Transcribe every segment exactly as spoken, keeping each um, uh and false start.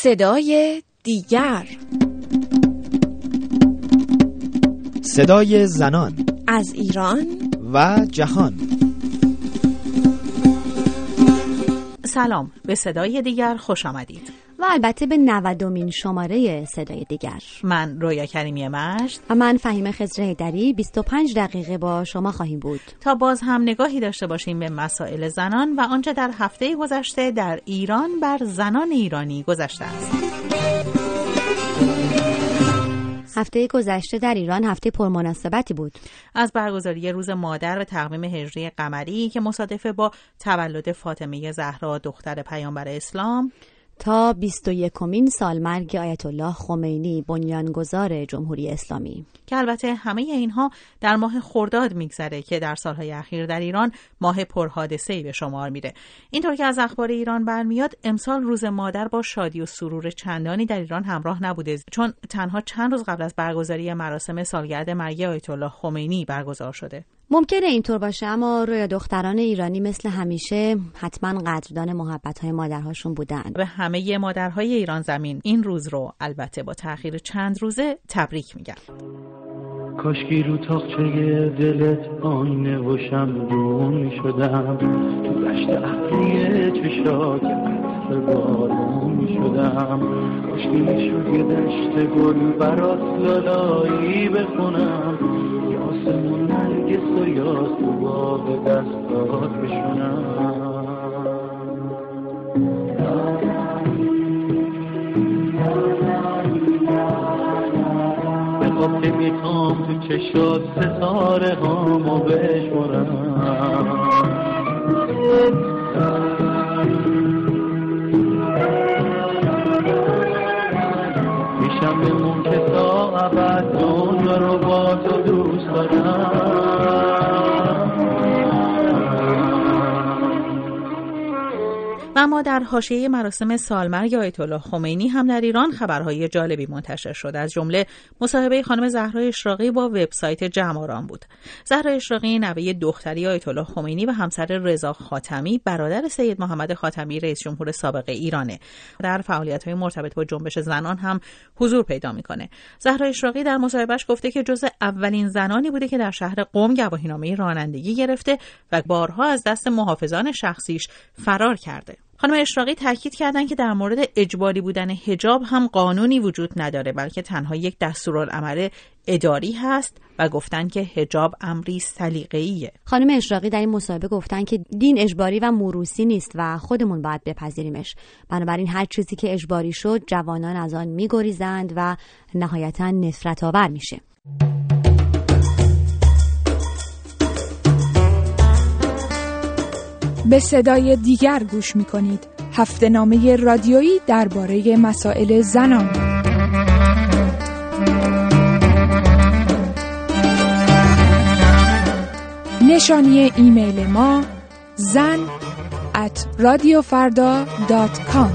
صدای دیگر، صدای زنان از ایران و جهان. سلام، به صدای دیگر خوش آمدید و البته به نودمین شماره صدای دیگر. من رویا کریمی مشت و من فهیمه خضر حیدری بیست و پنج دقیقه با شما خواهیم بود تا باز هم نگاهی داشته باشیم به مسائل زنان و آنچه در هفته گذشته در ایران بر زنان ایرانی گذشته است. هفته گذشته در ایران هفته پرمناسبتی بود. از برگزاری روز مادر و تقویم هجری قمری که مصادف با تولد فاطمه زهرا دختر پیامبر اسلام تا بیست و یکمین سالمرگ آیت الله خمینی بنیانگذار جمهوری اسلامی، که البته همه اینها در ماه خرداد میگذره که در سالهای اخیر در ایران ماه پرحادثه‌ای به شمار میره. اینطور که از اخبار ایران برمیاد، امسال روز مادر با شادی و سرور چندانی در ایران همراه نبوده، چون تنها چند روز قبل از برگزاری مراسم سالگرد مرگ آیت الله خمینی برگزار شده. ممکنه اینطور باشه، اما رویا دختران ایرانی مثل همیشه حتما قدردان محبت‌های مادرهاشون بودن. به همه مادرهای ایران زمین این روز رو البته با تأخیر چند روزه تبریک میگم. کاشکی رو تاقچه دلت آینه و شمدون شدم، تو دشت ابری چشات عطر بارون شدم، کاشکی میشد یه دشت گل برات لالایی بخونم، یاسمون نرگس و یاس تو باغ دستات بشونم. بخواب که میخوام تو چشات ستاره هامو بشمارم، میشم بمون که تا ابد دنیا رو با تو دوست دارم. و اما در حاشیه مراسم سالمرگ آیت الله خمینی هم در ایران خبرهای جالبی منتشر شد. از جمله مصاحبه خانم زهرا اشراقی با وبسایت جمع آرام بود. زهرا اشراقی نوه دختری آیت الله خمینی و همسر رضا خاتمی برادر سید محمد خاتمی رئیس جمهور سابق ایرانه. در فعالیت‌های مرتبط با جنبش زنان هم حضور پیدا می‌کنه. زهرا اشراقی در مصاحبهش گفته که جزء اولین زنانی بوده که در شهر قم گواهینامه رانندگی گرفته و بارها از دست محافظان شخصیش فرار کرده. خانم اشراقی تاکید کردند که در مورد اجباری بودن حجاب هم قانونی وجود نداره، بلکه تنها یک دستورالعمل اداری هست و گفتن که حجاب امری سلیقه‌ایه. خانم اشراقی در این مصاحبه گفتن که دین اجباری و موروثی نیست و خودمون باید بپذیریمش. بنابراین هر چیزی که اجباری شد جوانان از آن می‌گریزند و نهایتاً نفرت آور میشه. به صدای دیگر گوش می‌کنید. هفته نامه رادیویی درباره مسائل زنان. نشانی ایمیل ما زن ات رادیوفردا دات کام.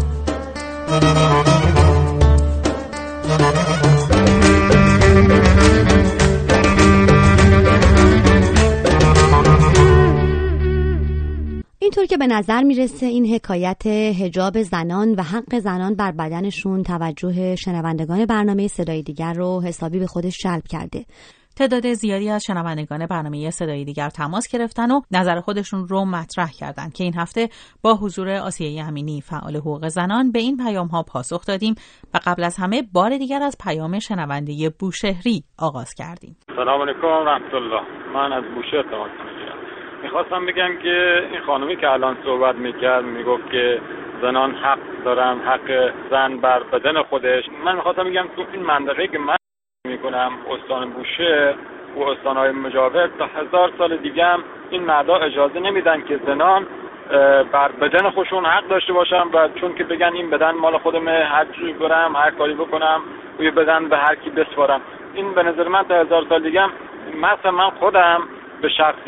اینطور که به نظر میرسه این حکایت حجاب زنان و حق زنان بر بدنشون توجه شنوندگان برنامه صدای دیگر رو حسابی به خودش جلب کرده. تعداد زیادی از شنوندگان برنامه صدای دیگر تماس گرفتن و نظر خودشون رو مطرح کردن که این هفته با حضور آسیه امینی فعال حقوق زنان به این پیام ها پاسخ دادیم و قبل از همه بار دیگر از پیام شنونده بوشهری آغاز کردیم. سلام علیکم رحمت الله. من از بوشهر تماس میگیرم. میخواستم بگم که این خانومی که الان صحبت میکرد میگفت که زنان حق دارن، حق زن بر بدن خودش. من میخواستم بگم تو این منطقه که من میکنم استان بوشهر و استانهای مجاور تا هزار سال دیگه هم این مردا اجازه نمیدن که زنان بر بدن خودشون حق داشته باشن و چون که بگن این بدن مال خودمه، هر چیزی برم هر کاری بکنم و یه بدن به هر کی بسپارم. این به نظر من تا هزار سال دیگه هم مثلا من خودم به شخصه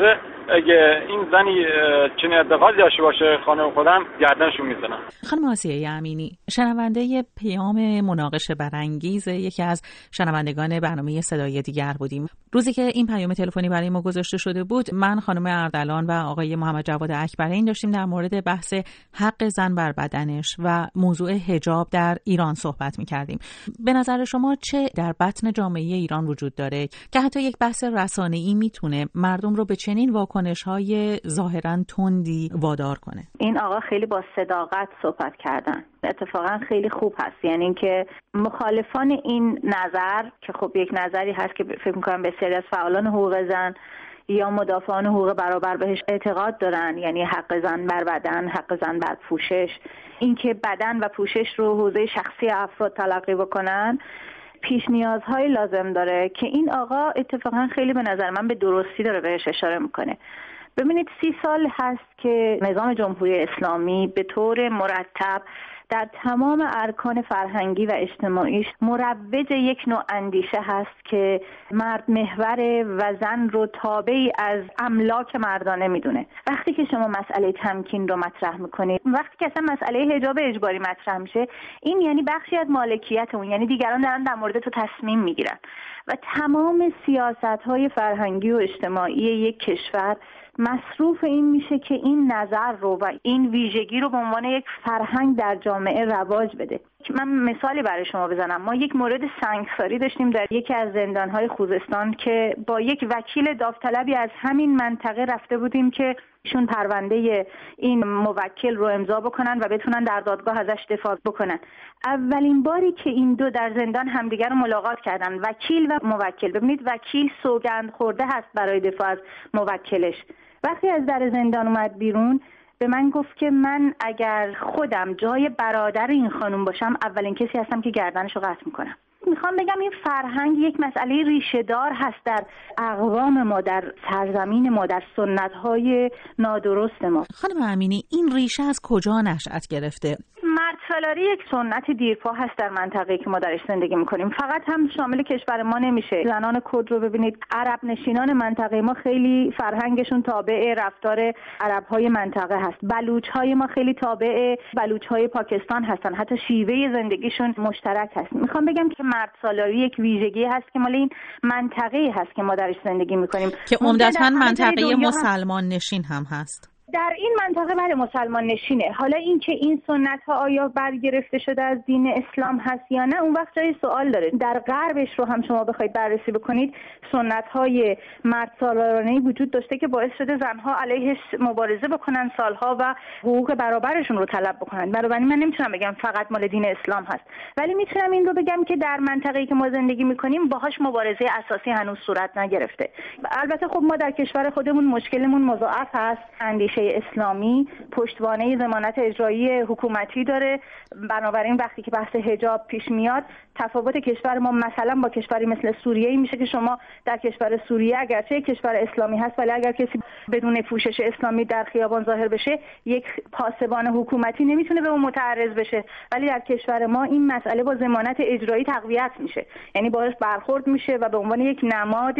اگه این زنی چنین اعتقادی داشته باشه خانم خودم گردنشون میزنم. خانم آسیه امینی، شنونده پیام مناقشه برانگیز یکی از شنوندگان برنامه صدای دیگر بودیم. روزی که این پیام تلفنی برای ما گذاشته شده بود، من خانم اردلان و آقای محمد جواد اکبرین داشتیم در مورد بحث حق زن بر بدنش و موضوع حجاب در ایران صحبت می‌کردیم. به نظر شما چه در بطن جامعه ایران وجود داره که حتی یک بحث رسانه‌ای میتونه مردم رو به چنین واکنش‌های ظاهراً تندی وادار کنه؟ این آقا خیلی با صداقت صحبت کردن. اتفاقا خیلی خوب هست، یعنی اینکه مخالفان این نظر که خب یک نظری هست که فکر می‌کنم بسیاری از فعالان حقوق زن یا مدافعان حقوق برابر بهش اعتقاد دارن، یعنی حق زن بر بدن، حق زن بر پوشش، اینکه بدن و پوشش رو حوزه شخصی افراد تلقی بکنن، پیش نیازهای لازم داره که این آقا اتفاقا خیلی به نظر من به درستی داره بهش اشاره میکنه. ببینید سی سال هست که نظام جمهوری اسلامی به طور مرتب در تمام ارکان فرهنگی و اجتماعیش مروج یک نوع اندیشه هست که مرد محور و زن رو تابعی از املاک مردانه میدونه. وقتی که شما مسئله تمکین رو مطرح میکنید، وقتی که اصلا مسئله حجاب اجباری مطرح میشه، این یعنی بخشی از مالکیت اون، یعنی دیگران دارن در مورد تو تصمیم میگیرن و تمام سیاست‌های فرهنگی و اجتماعی یک کشور مصروف این میشه که این نظر رو و این ویژگی رو به عنوان یک فرهنگ در جامعه رواج بده. من مثالی برای شما بزنم. ما یک مورد سنگساری داشتیم در یکی از زندان‌های خوزستان که با یک وکیل داوطلبی از همین منطقه رفته بودیم که ایشون پرونده این موکل رو امضا بکنن و بتونن در دادگاه ازش دفاع بکنن. اولین باری که این دو در زندان همدیگر رو ملاقات کردن، وکیل و موکل. ببینید وکیل سوگند خورده هست برای دفاع از موکلش. وقتی از در زندان اومد بیرون به من گفت که من اگر خودم جای برادر این خانم باشم اولین کسی هستم که گردنش رو قطع میکنم. میخوام بگم این فرهنگ یک مسئله ریشه دار هست در اقوام ما، در سرزمین ما، در سنت‌های نادرست ما. خانم امینی، این ریشه از کجا نشأت گرفته؟ مردسالاری یک سنت دیرپا هست در منطقه‌ای که ما درش زندگی می‌کنیم. فقط هم شامل کشور ما نمیشه. زنان کرد رو ببینید، عرب نشینان منطقه ما خیلی فرهنگشون تابع رفتار عرب‌های منطقه هست. بلوچ‌های ما خیلی تابع بلوچ‌های پاکستان هستن. حتی شیوه زندگیشون مشترک هست. میخوام بگم که مردسالاری یک ویژگی هست که مال این منطقه‌ای هست که ما درش زندگی می‌کنیم، که عمدتاً منطقه مسلمان نشین هم هست. در این منطقه بله مسلمان نشینه. حالا این که این سنت ها آیا برگرفته شده از دین اسلام هست یا نه، اون وقت جای سوال داره. در غربش رو هم شما بخواید بررسی بکنید، سنت های مرد سالارانه‌ای وجود داشته که باعث شده زنها علیهش مبارزه بکنن سالها و حقوق برابرشون رو طلب بکنن. بنابراین من نمیتونم بگم فقط مال دین اسلام هست، ولی میتونم این رو بگم که در منطقه‌ای که ما زندگی میکنیم باهاش مبارزه اساسی هنوز صورت نگرفته. البته خب ما در کشور خودمون مشکلمون مضاعف هست. اندیشه اسلامی پشتوانه ضمانت اجرایی حکومتی داره. بنابراین وقتی که بحث حجاب پیش میاد، تفاوت کشور ما مثلا با کشوری مثل سوریه میشه که شما در کشور سوریه اگرچه کشور اسلامی هست، ولی اگر کسی بدون پوشش اسلامی در خیابان ظاهر بشه، یک پاسبان حکومتی نمیتونه به اون متعرض بشه. ولی در کشور ما این مسئله با ضمانت اجرایی تقویت میشه، یعنی باهاش برخورد میشه و به عنوان یک نماد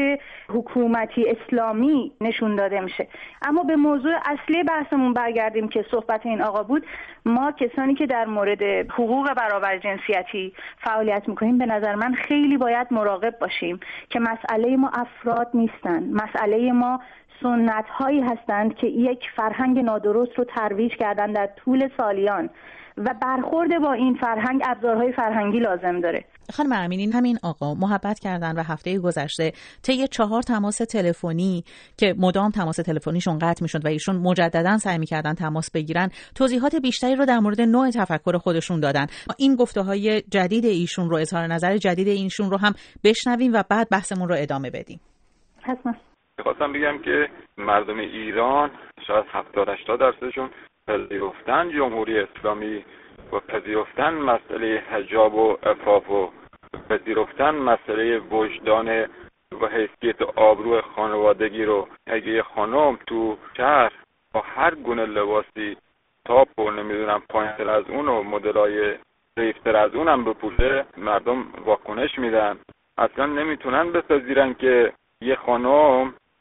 حکومتی اسلامی نشون داده میشه. اما به موضوع اصلی بحثمون برگردیم که صحبت این آقا بود. ما کسانی که در مورد حقوق برابر جنسیتی فعالیت میکنیم، به نظر من خیلی باید مراقب باشیم که مسئله ما افراد نیستن. مسئله ما سنت هایی هستند که یک فرهنگ نادرست رو ترویج کردن در طول سالیان و برخورد با این فرهنگ ابزارهای فرهنگی لازم داره. خانم امینی، همین آقا محبت کردن و هفته گذشته طی چهار تماس تلفنی که مدام تماس تلفنیشون قطع میشد و ایشون مجددا سعی میکردن تماس بگیرن، توضیحات بیشتری رو در مورد نوع تفکر خودشون دادن. این گفته‌های جدید ایشون رو، اظهار نظر جدید ایشون رو هم بشنویم و بعد بحثمون رو ادامه بدیم. حتما. می‌خواستم بگم که مردم ایران شاید هفتاد هشتاد درصدشون پذیرفتن جمهوری اسلامی و پذیرفتن مسئله حجاب و عفاف و پذیرفتن مسئله وجدان و حیثیت آبرو خانوادگی رو. اگه یه خانم تو شهر با هر گونه لباسی تاپ و نمیدونم پایین‌تر از اون و مدلای ضعیف‌تر از اونم بپوشه، مردم واکنش میدن. اصلا نمیتونن بپذیرن که یه خانم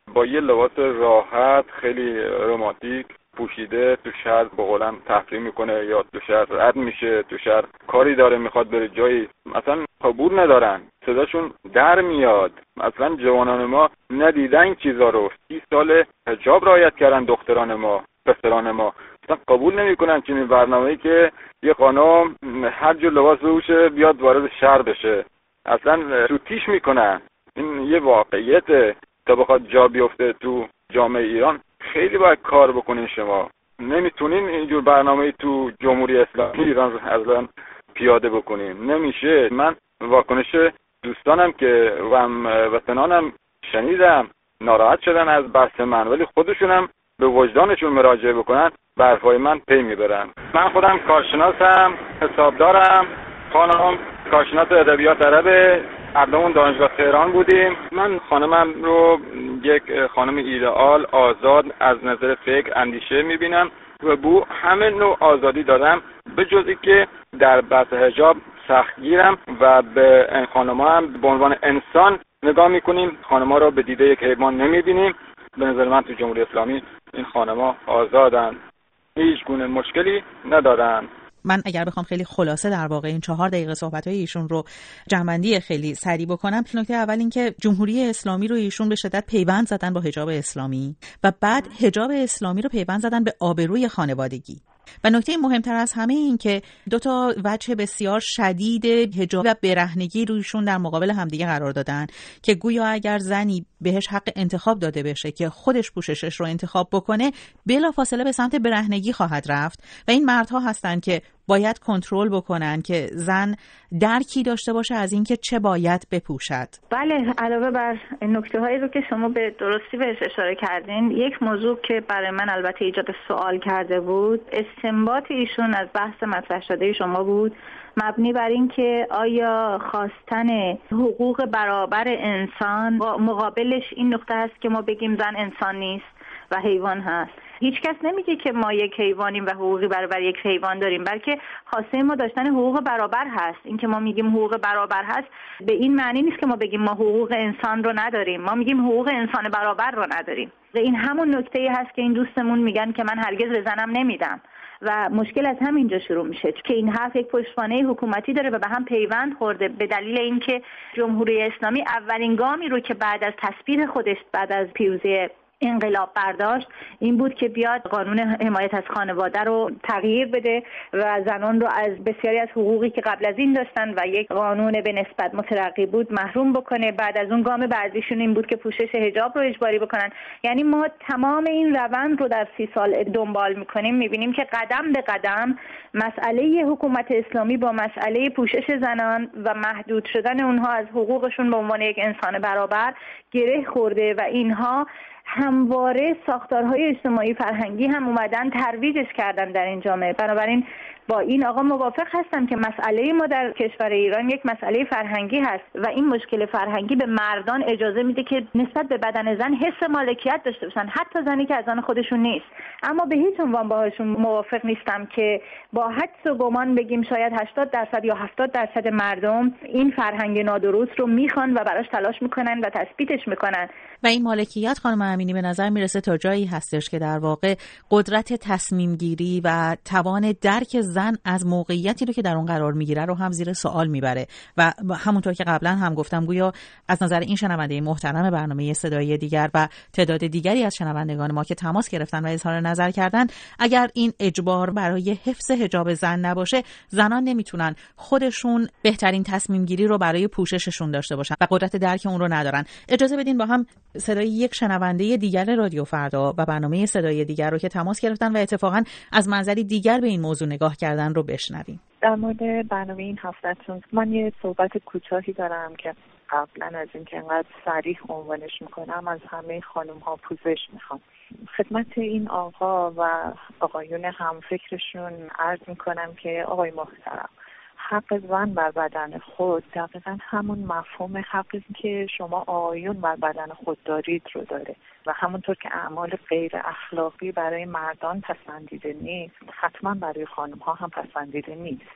با یه لباس راحت خیلی رمانتیک پوشیده تو شهر به قولم تفریح میکنه یا تو شهر رد میشه، تو شهر کاری داره میخواد بره جایی، مثلا قبول ندارن، صداشون در میاد. مثلا جوانان ما ندیدن این چیزا رو، سی سال حجاب رعایت کردن دختران ما، پسران ما، مثلا قبول نمیکنن چنین برنامه‌ای که یه خانم هر جور لباس بپوشه بیاد وارد شهر بشه، اصلا سوتیش میکنن. این یه واقعیته، تا بخواد جا بیفته تو جامعه ایران خیلی باید کار بکنین. شما نمیتونین اینجور برنامه‌ای تو جمهوری اسلامی ایران اصلا پیاده بکنین، نمیشه. من واکنش دوستانم که و وطنانم شنیدم ناراحت شدن از بحث من، ولی خودشونم به وجدانشون مراجعه بکنن به حرفای من پی میبرن. من خودم کارشناسم، حسابدارم، خانم کارشناس ادبیات عربه، قبلا دانشگاه تهران بودیم. من خانمم رو یک خانم ایدئال، آزاد از نظر فکر، اندیشه میبینم و بو همه نوع آزادی دارم، به جزی که در بحث حجاب سختگیرم و به این خانم‌ها هم به عنوان انسان نگاه میکنیم، خانم‌ها رو به دیده یک حیوان نمیبینیم. به نظر من تو جمهوری اسلامی این خانم‌ها آزادن، هیچ گونه مشکلی ندارن. من اگر بخوام خیلی خلاصه در واقع این چهار دقیقه صحبت‌های ایشون رو جمع‌بندی خیلی سریع بکنم، نکته اول این که جمهوری اسلامی رو ایشون به شدت پیوند زدن با حجاب اسلامی و بعد حجاب اسلامی رو پیوند زدن به آبروی خانوادگی. و نکته مهمتر از همه این که دو تا وجه بسیار شدید حجاب و برهنگی رویشون در مقابل همدیگه قرار دادن که گویا اگر زنی بهش حق انتخاب داده بشه که خودش پوششش رو انتخاب بکنه، بلافاصله به سمت برهنگی خواهد رفت و این مردها هستن که باید کنترل بکنن که زن درکی داشته باشه از اینکه چه باید بپوشد. بله، علاوه بر نکته هایی رو که شما به درستی بهش اشاره کردین، یک موضوع که برای من البته ایجاد سوال کرده بود، استنباط ایشون از بحث مطرح شده شما بود، مبنی بر این که آیا خواستن حقوق برابر انسان مقابلش این نقطه هست که ما بگیم زن انسان نیست و حیوان هست. هیچ کس نمیگه که ما یک حیوانیم و حقوقی برابر یک حیوان داریم، بلکه خواسته ما داشتن حقوق برابر هست. این که ما میگیم حقوق برابر هست به این معنی نیست که ما بگیم ما حقوق انسان رو نداریم، ما میگیم حقوق انسان برابر رو نداریم. و این همون نکته‌ای هست که این دوستمون میگن که من هرگز به زنم نمیدم و مشکل از همینجا شروع میشه که این حرف یک پشتوانه حکومتی داره و به هم پیوند خورده، به دلیل اینکه جمهوری اسلامی اولین گامی رو که بعد از تثبیت خودش بعد از پیروزی انقلاب برداشت این بود که بیاد قانون حمایت از خانواده رو تغییر بده و زنان رو از بسیاری از حقوقی که قبل از این داشتن و یک قانون به نسبت مترقی بود محروم بکنه. بعد از اون گام بعدیشون این بود که پوشش حجاب رو اجباری بکنن. یعنی ما تمام این روند رو در سی سال دنبال میکنیم، میبینیم که قدم به قدم مسئله حکومت اسلامی با مسئله پوشش زنان و محدود شدن اونها از حقوقشون به عنوان یک انسان برابر گره خورده و اینها همواره ساختارهای اجتماعی فرهنگی هم اومدن ترویجش کردن در این جامعه. بنابراین با این آقا موافق هستم که مسئله ما در کشور ایران یک مسئله فرهنگی هست و این مشکل فرهنگی به مردان اجازه میده که نسبت به بدن زن حس مالکیت داشته باشن، حتی زنی که از آن خودشون نیست. اما به هیچ عنوان باهاشون موافق نیستم که با حدس و گمان بگیم شاید هشتاد درصد یا هفتاد درصد مردم این فرهنگ نادرست رو میخوان و براش تلاش میکنن و تثبیتش میکنن. و این مالکیت خانم امینی به نظر میرسه تا جایی هستش که در واقع قدرت تصمیم گیری و توان درک زن از موقعیتی رو که در اون قرار میگیره رو هم زیر سوال میبره و همونطور که قبلا هم گفتم گویا از نظر این شنونده محترم برنامه صدای دیگر و تعداد دیگری از شنوندگان ما که تماس گرفتن و اظهار نظر کردن، اگر این اجبار برای حفظ حجاب زن نباشه، زنان نمیتونن خودشون بهترین تصمیم گیری رو برای پوشششون داشته باشن و قدرت درک اون رو ندارن. اجازه بدین با هم صدای یک شنونده دیگر رادیو فردا و برنامه صدای دیگر رو که تماس گرفتن و اتفاقا از منظری دیگر به این موضوع نگاه کردن رو بشنویم. در مورد برنامه این هفته‌تون من یه صحبت کوتاهی دارم که قبلا از اینکه انقدر صریح عنوانش میکنم از همه خانم ها پوزش میخوام. خدمت این آقا و آقایون همفکرشون عرض میکنم که آقای محترم، حق زن بر بدن خود دقیقا همون مفهوم حقی که شما آقایون بر بدن خود دارید رو داره و همونطور که اعمال غیر اخلاقی برای مردان پسندیده نیست، حتما برای خانم ها هم پسندیده نیست.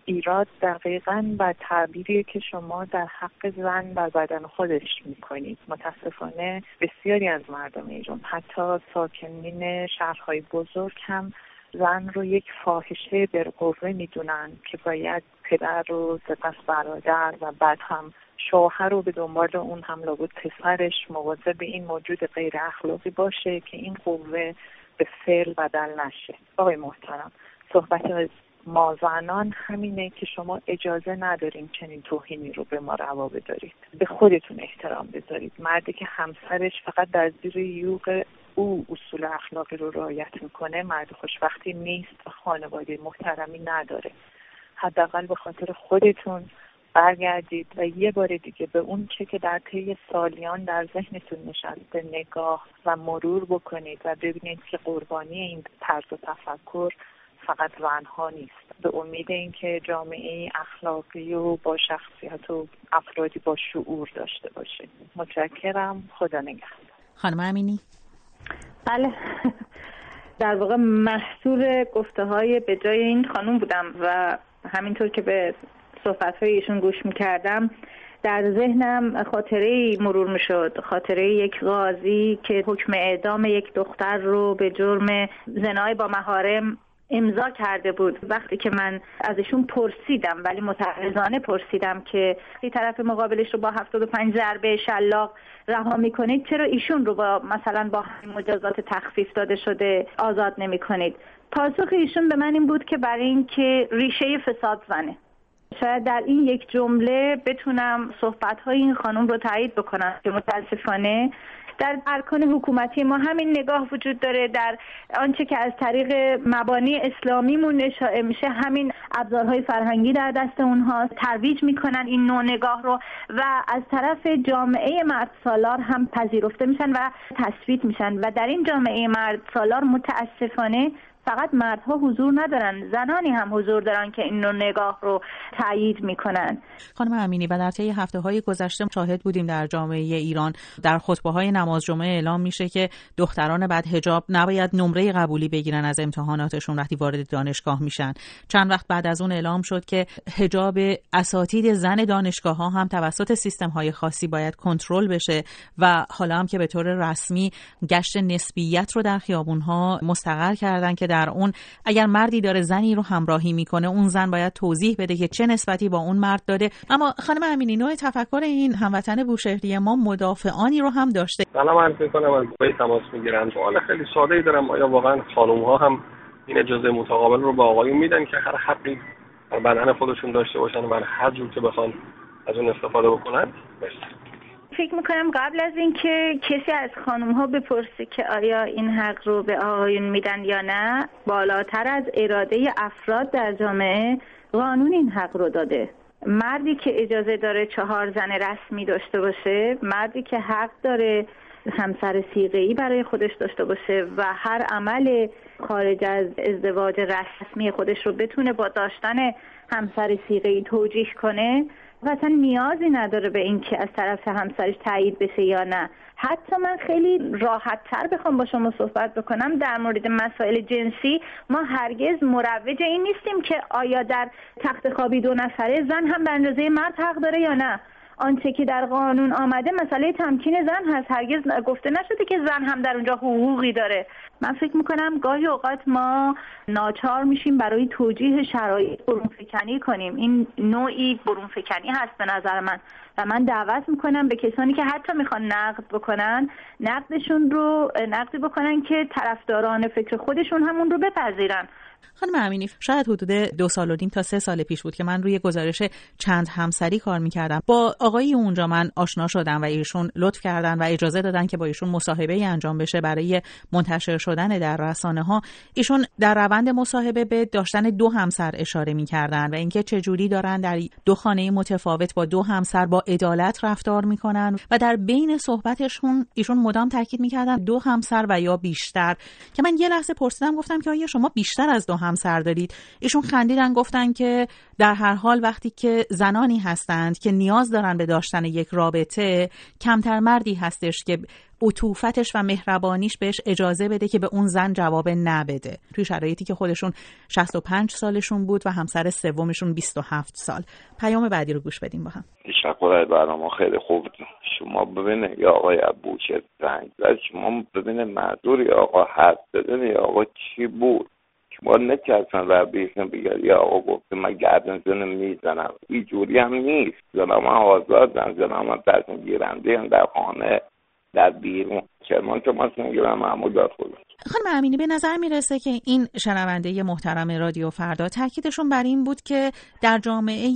ایراد دقیقاً بر تعبیریه که شما در حق زن بر بدن خودش میکنید. متاسفانه بسیاری از مردم ایران، حتی ساکنین شهرهای بزرگ هم زن رو یک فاحشه بالقوه میدونن که باید پدر رو، سپس برادر و بعد هم شوهر رو به دنبال اون هم لابد پسرش مواظب این موجود غیر اخلاقی باشه که این قوه به فعل بدل نشه. آقای محترم، صحبت از ما زنان همینه که شما اجازه ندارین چنین توهینی رو به ما روا بدارید. به خودتون احترام بذارید. مردی که همسرش فقط در زیر یوغ او اصول اخلاقی رو رعایت میکنه مرد خوشبختی نیست و خانواده محترمی نداره. حداقل به خاطر خودتون برگردید و یه بار دیگه به اون چه که در طی سالیان در ذهنتون نشسته نگاه و مرور بکنید و ببینید که قربانی این طرز تفکر فقط زنها نیست. به امید اینکه جامعه اخلاقی و با شخصیت و افرادی با شعور داشته باشید. متشکرم. خدا نگهدار. خانم امینی. بله، در واقع محصول گفته های به جای این خانوم بودم و همینطور که به صحبت های ایشون گوش میکردم در ذهنم خاطره مرور میشد، خاطره یک قاضی که حکم اعدام یک دختر رو به جرم زنای با محارم امضا کرده بود. وقتی که من از ایشون پرسیدم، ولی متعرضانه پرسیدم که این طرف مقابلش رو با هفتاد و پنج ضربه شلاق رها میکنید، چرا ایشون رو با مثلا با مجازات تخفیف داده شده آزاد نمیکنید؟ پاسخ ایشون به من این بود که برای اینکه ریشه فساد زنه. شاید در این یک جمله بتونم صحبت‌های این خانم رو تایید بکنم که متاسفانه در ارکان حکومتی ما همین نگاه وجود داره. در آنچه که از طریق مبانی اسلامیمون اشاعه میشه همین ابزارهای فرهنگی در دست اونها ترویج میکنن این نوع نگاه رو و از طرف جامعه مرد سالار هم پذیرفته میشن و تثبیت میشن و در این جامعه مرد سالار متاسفانه فقط مردها حضور ندارن، زنانی هم حضور دارن که این نوع نگاه رو تایید میکنن. خانم امینی، و در طی هفته‌های گذشته شاهد بودیم در جامعه ایران در خطبه‌های نماز جمعه اعلام میشه که دختران بعد حجاب نباید نمره قبولی بگیرن از امتحاناتشون وقتی وارد دانشگاه میشن. چند وقت بعد از اون اعلام شد که حجاب اساتید زن دانشگاه‌ها هم توسط سیستم‌های خاصی باید کنترل بشه و حالا هم که به طور رسمی گشت نسبیت رو در خیابون‌ها مستقر کردن که در اون اگر مردی داره زنی رو همراهی میکنه اون زن باید توضیح بده که چه نسبتی با اون مرد داره. اما خانم امینی، نوع تفکر این هموطن بوشهری ما مدافعانی رو هم داشته. سلام عرض میکنم. از دبی تماس میگیرن. سوال خیلی ساده‌ای دارم. آیا واقعا خانم‌ها هم این اجازه متقابل رو به آقایون میدن که هر حقی در بدن خودشون داشته باشن و هر جور که بخوان از اون استفاده بکنن؟ مرسی. فکر میکنم قبل از اینکه کسی از خانم ها بپرسه که آیا این حق رو به آقایون میدن یا نه، بالاتر از اراده افراد در جامعه قانون این حق رو داده. مردی که اجازه داره چهار زن رسمی داشته باشه، مردی که حق داره همسر صیغه‌ای برای خودش داشته باشه و هر عمل خارج از ازدواج رسمی خودش رو بتونه با داشتن همسر صیغه‌ای توجیه کنه و اصلا نیازی نداره به این که از طرف همسرش تایید بشه یا نه. حتی من خیلی راحت تر بخوام با شما صحبت بکنم در مورد مسائل جنسی، ما هرگز مروج این نیستیم که آیا در تخت خوابی دو نفره زن هم به اندازه مرد حق داره یا نه. آنچه که در قانون آمده مسئله تمکین زن هست، هرگز گفته نشده که زن هم در اونجا حقوقی داره. من فکر میکنم گاهی اوقات ما ناچار میشیم برای توجیه شرایط برونفکنی کنیم. این نوعی برونفکنی هست به نظر من و من دعوت میکنم به کسانی که حتی میخوان نقد بکنن، نقدشون رو نقدی بکنن که طرفداران فکر خودشون همون رو بپذیرن. خانم امینی، شاید حدود دو سال و نیم تا سه سال پیش بود که من روی گزارش چند همسری کار میکردم. با آقایی اونجا من آشنا شدم و ایشون لطف کردن و اجازه دادن که با ایشون مصاحبه انجام بشه برای منتشر شدن در رسانه ها. ایشون در روند مصاحبه به داشتن دو همسر اشاره میکردن و اینکه چجوری دارن در دو خانه متفاوت با دو همسر با عدالت رفتار میکنن و در بین صحبتشون ایشون مدام تاکید میکردن دو همسر و یا بیشتر، که من یه لحظه پرسیدم گفتم که آیا شما بیشتر از دو همسر دارید؟ ایشون خندیدن گفتن که در هر حال وقتی که زنانی هستند که نیاز دارن به داشتن یک رابطه، کمتر مردی هستش که عطوفتش و مهربانیش بهش اجازه بده که به اون زن جواب نبده، توی شرایطی که خودشون شصت و پنج سالشون بود و همسر سومشون بیست و هفت سال. پیام بعدی رو گوش بدیم با هم. تشکر، برنامه خیلی خوب. شما ببینید یا آقای ابوشهر زنگ زد، شما ببینید معذور یا آقا حد بزنه یا آقا چی بود، شما نکردن و بیشن بگرد یا آقا گفته من گردن زنه میزنم، این جوری هم نیست. زنم من آزادم، زنم من تصمیم گیرنده هم در خانه در بیرون کرمان که من تصمیم گیرم معمول داد خودم. خانم امینی، به نظر میرسه که این شنونده محترم رادیو فردا تاکیدشون بر این بود که در جامعه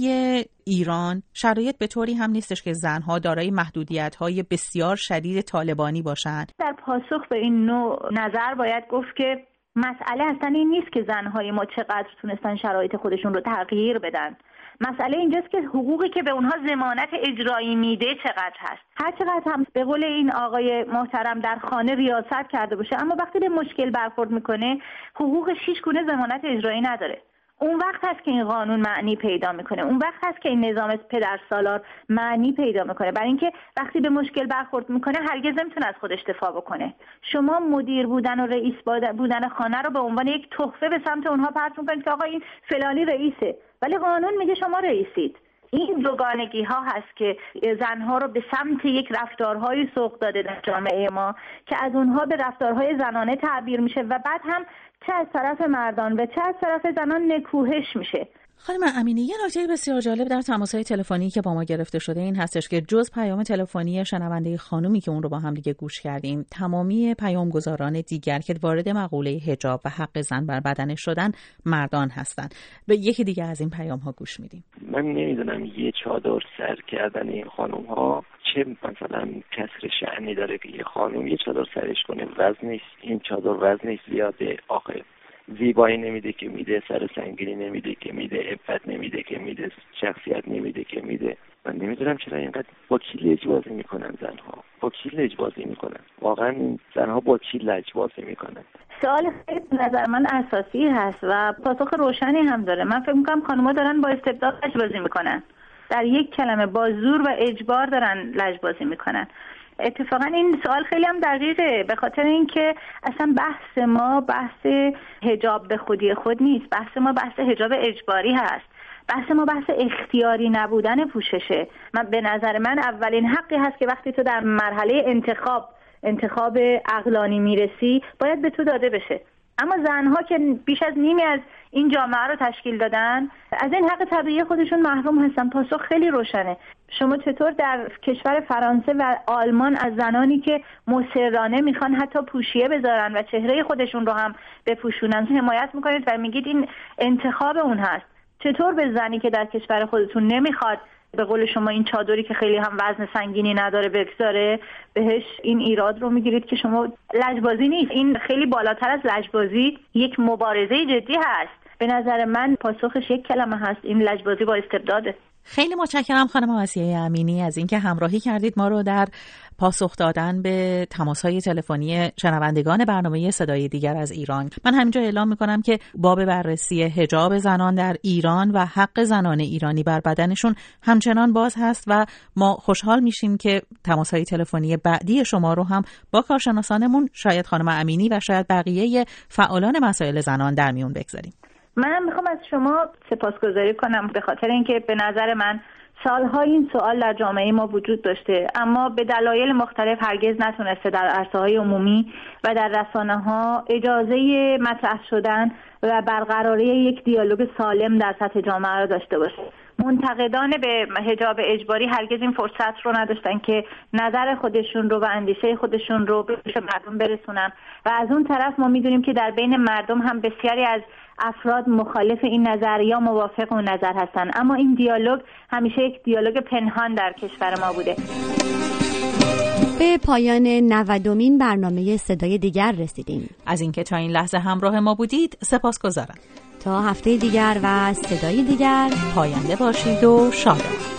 ایران شرایط به طوری هم نیستش که زنها دارای محدودیت‌های بسیار شدید طالبانی باشند. در پاسخ به این نوع نظر باید گفت که مسئله اصلا این نیست که زنهای ما چقدر تونستن شرایط خودشون رو تغییر بدن. مسئله اینجاست که حقوقی که به اونها ضمانت اجرایی میده چقدر هست. هر چقدر هم به قول این آقای محترم در خانه ریاست کرده باشه، اما وقتی به مشکل برخورد میکنه حقوقش هیچ گونه ضمانت اجرایی نداره. اون وقت هست که این قانون معنی پیدا میکنه، اون وقت هست که این نظام پدرسالار معنی پیدا میکنه، برای اینکه وقتی به مشکل برخورد میکنه هرگز نمیتونه از خودش دفاع بکنه. شما مدیر بودن و رئیس بودن خانه رو به عنوان یک تحفه به سمت اونها پرت میکنید که آقا این فلانی رئیسه، ولی قانون میگه شما رئیسید. این دوگانگی ها هست که زنها رو به سمت یک رفتارهای سوق داده در جامعه ما که از اونها به رفتارهای زنانه تعبیر میشه و بعد هم چه از طرف مردان و چه از طرف زنان نکوهش میشه. خانم امینی، یه نکته بسیار جالب در تماس‌های تلفنی که با ما گرفته شده این هستش که جز پیام تلفنی شنونده خانومی که اون رو با هم دیگه گوش کردیم، تمامی پیامگذاران دیگر که وارد مقوله حجاب و حق زن بر بدنش شدن مردان هستند. به یکی دیگه از این پیام‌ها گوش میدیم. من نمیدونم یه چادر سر کردن این خانوم‌ها چه مثلا کسر شأنی داره که یه خانوم یه چادر سرش کنه، وزنش این چادر وزنش زیاده، آخه زیبایی نمیده که میده، سر سنگینی نمیده که میده، عفت نمیده که میده، شخصیت نمیده که میده. من نمیدونم چرا اینقدر با کی لج بازی میکنن زنها، با کی لج بازی میکنن، واقعا زنها با کی لج بازی میکنن. سوال خیلی نظر من اساسی هست و پاسخ روشنی هم داره. من فکر میکنم خانم‌ها دارن با استبداد لج بازی میکنن، در یک کلمه با زور و اجبار دارن لج بازی میکنن. اتفاقا این سوال خیلی هم دقیقه، به خاطر اینکه اصلا بحث ما بحث حجاب به خودی خود نیست، بحث ما بحث حجاب اجباری هست، بحث ما بحث اختیاری نبودن پوششه. من به نظر من اولین حقی هست که وقتی تو در مرحله انتخاب انتخاب عقلانی میرسی باید به تو داده بشه. اما زنها که بیش از نیمی از این جامعه رو تشکیل دادن از این حق طبیعی خودشون محروم هستن. پاسخ خیلی روشنه. شما چطور در کشور فرانسه و آلمان از زنانی که مصرانه میخوان حتی پوشیه بذارن و چهره خودشون رو هم بپوشونن حمایت میکنید و میگید این انتخاب اون هست؟ چطور به زنی که در کشور خودتون نمیخواد به قول شما این چادری که خیلی هم وزن سنگینی نداره بگذاره بهش این ایراد رو میگیرید که شما لجبازی نیست، این خیلی بالاتر از لجبازی یک مبارزه جدی هست. به نظر من پاسخش یک کلمه هست، این لجبازی با استبداده. خیلی متشکرم خانم آسیه امینی از اینکه همراهی کردید ما رو در پاسخ دادن به تماس‌های تلفنی شنوندگان برنامه صدای دیگر از ایران. من همینجا اعلام می‌کنم که باب بررسی حجاب زنان در ایران و حق زنان ایرانی بر بدنشون همچنان باز هست و ما خوشحال میشیم که تماس‌های تلفنی بعدی شما رو هم با کارشناسانمون، شاید خانم امینی و شاید بقیه فعالان مسائل زنان در میون بگذاریم. منم میخوام از شما سپاسگزاری کنم به خاطر اینکه به نظر من سالها این سوال در جامعه ما وجود داشته اما به دلایل مختلف هرگز نتونسته در عرصه‌های عمومی و در رسانه‌ها اجازه مطرح شدن و برقراری یک دیالوگ سالم در سطح جامعه را داشته باشه. منتقدان به حجاب اجباری هرگز این فرصت رو نداشتن که نظر خودشون رو و اندیشه خودشون رو به مردم برسونن و از اون طرف ما میدونیم که در بین مردم هم بسیاری از افراد مخالف این نظر یا موافق اون نظر هستن، اما این دیالوگ همیشه یک دیالوگ پنهان در کشور ما بوده. به پایان نودمین برنامه صدای دیگر رسیدیم. از اینکه تا این لحظه همراه ما بودید سپاسگزارم. تا هفته دیگر و صدای دیگر، پاینده باشید و شاد.